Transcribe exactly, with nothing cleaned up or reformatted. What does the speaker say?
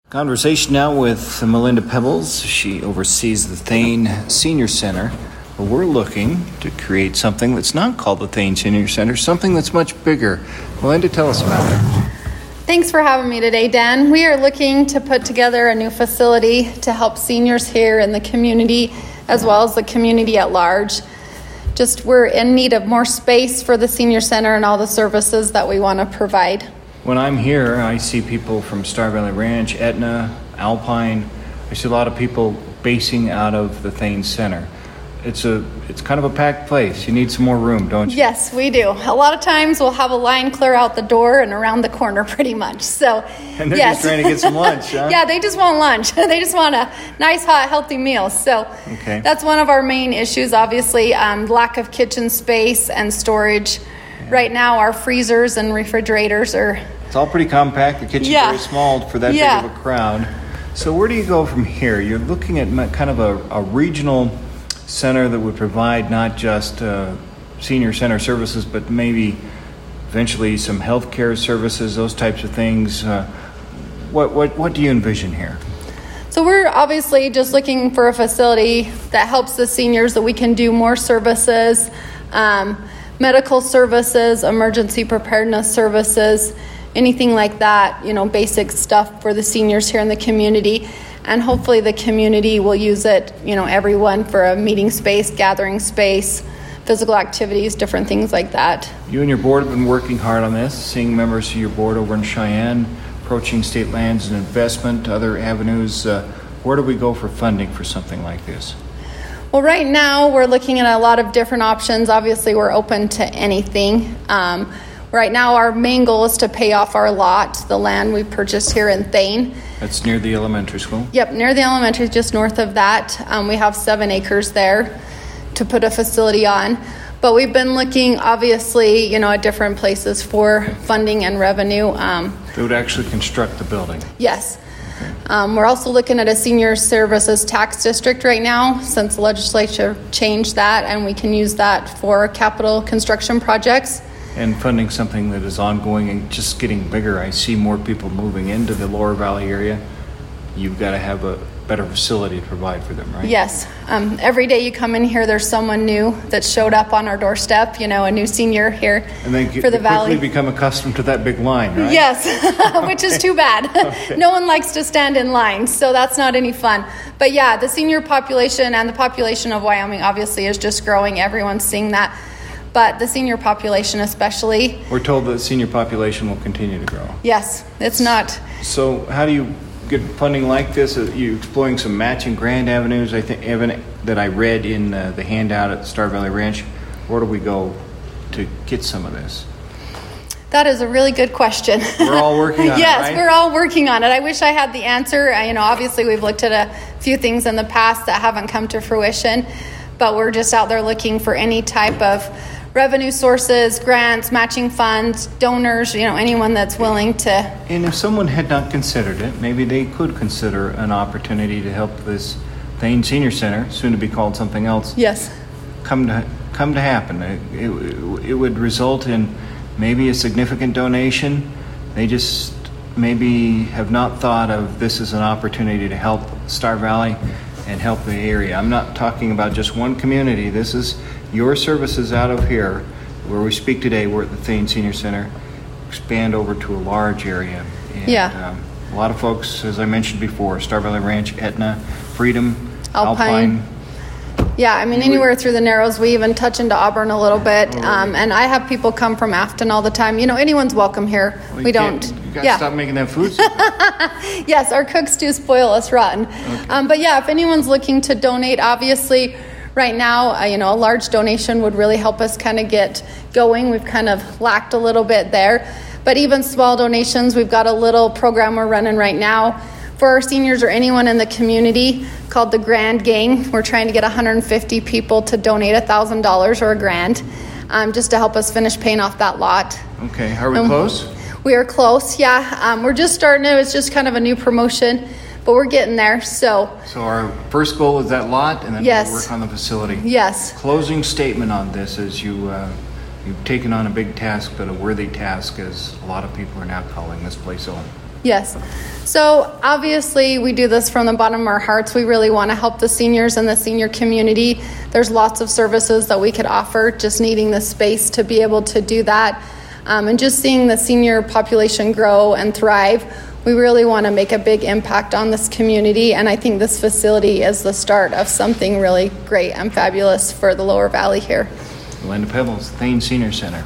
Conversation now with Melinda Pebbles. She oversees the Thane Senior Center. But we're looking to create something that's not called the Thane Senior Center, something that's much bigger. Melinda, tell us about it. Thanks for having me today, Dan. We are looking to put together a new facility to help seniors here in the community as well as the community at large. Just we're in need of more space for the senior center and all the services that we want to provide. When I'm here, I see people from Star Valley Ranch, Etna, Alpine. I see a lot of people basing out of the Thane Center. It's a it's kind of a packed place. You need some more room, don't you? Yes, we do. A lot of times we'll have a line clear out the door and around the corner pretty much. So, and they're yes. just trying to get some lunch, huh? Yeah, they just want lunch. They just want a nice, hot, healthy meal. So okay. That's one of our main issues, obviously, um, lack of kitchen space and storage. Yeah. Right now, our freezers and refrigerators are... It's all pretty compact. The kitchen's yeah. very small for that yeah. big of a crowd. So where do you go from here? You're looking at kind of a, a regional center that would provide not just uh, senior center services, but maybe eventually some healthcare services, those types of things. Uh, what what what do you envision here? So we're obviously just looking for a facility that helps the seniors, that we can do more services, um, medical services, emergency preparedness services, anything like that, you know, basic stuff for the seniors here in the community. And hopefully the community will use it, you know, everyone for a meeting space, gathering space, physical activities, different things like that. You and your board have been working hard on this, seeing members of your board over in Cheyenne, approaching state lands and investment, other avenues. Uh, where do we go for funding for something like this? Well, right now we're looking at a lot of different options. Obviously, we're open to anything. Um, right now, our main goal is to pay off our lot, the land we purchased here in Thane. That's near the elementary school? Yep, near the elementary, just north of that. Um, we have seven acres there to put a facility on. But we've been looking, obviously, you know, at different places for funding and revenue. Um, they would actually construct the building? Yes. Um, we're also looking at a senior services tax district right now, since the legislature changed that, and we can use that for capital construction projects. And funding something that is ongoing and just getting bigger. I see more people moving into the Lower Valley area. You've got to have a better facility to provide for them, right? Yes. Um, every day you come in here, there's someone new that showed up on our doorstep, you know, a new senior here and they for the they valley. quickly become accustomed to that big line, right? Yes, which is too bad. Okay. No one likes to stand in line, so that's not any fun. But yeah, the senior population and the population of Wyoming obviously is just growing. Everyone's seeing that. But the senior population especially. We're told that the senior population will continue to grow. Yes, it's not. So how do you get funding like this? Are you exploring some matching grant avenues? I think even that I read in uh, the handout at Star Valley Ranch. Where do we go to get some of this? That is a really good question. We're all working on yes, it, right? we're all working on it. I wish I had the answer. I, you know, obviously we've looked at a few things in the past that haven't come to fruition, but we're just out there looking for any type of revenue sources, grants, matching funds, donors, you know, anyone that's willing to. And if someone had not considered it, maybe they could consider an opportunity to help this Thane Senior Center, soon to be called something else. Yes. Come to come to happen. It, it, it would result in maybe a significant donation. They just maybe have not thought of this as an opportunity to help Star Valley and help the area. I'm not talking about just one community. This is your services out of here, where we speak today. We're at the Thane Senior Center, expand over to a large area. And, yeah. Um, a lot of folks, as I mentioned before, Star Valley Ranch, Etna, Freedom, Alpine. Alpine. Yeah, I mean, anywhere through the Narrows. We even touch into Auburn a little bit. Um, and I have people come from Afton all the time. You know, anyone's welcome here. Well, we don't. You got to yeah. stop making that food. Yes, our cooks do spoil us rotten. Okay. Um, but yeah, if anyone's looking to donate, obviously, right now, uh, you know, a large donation would really help us kind of get going. We've kind of lacked a little bit there. But even small donations, we've got a little program we're running right now for our seniors or anyone in the community called the Grand Gang. We're trying to get one hundred fifty people to donate one thousand dollars or a grand um, just to help us finish paying off that lot. Okay, are we um, close? We are close, yeah. Um, we're just starting it. It's just kind of a new promotion, but we're getting there. So, so our first goal is that lot, and then yes. we'll work on the facility. Yes. Closing statement on this is you, uh, you've taken on a big task, but a worthy task, as a lot of people are now calling this place home. Yes. So obviously we do this from the bottom of our hearts. We really want to help the seniors and the senior community. There's lots of services that we could offer, just needing the space to be able to do that. Um, and just seeing the senior population grow and thrive, we really want to make a big impact on this community. And I think this facility is the start of something really great and fabulous for the Lower Valley here. Glenda Pebbles, Thane Senior Center.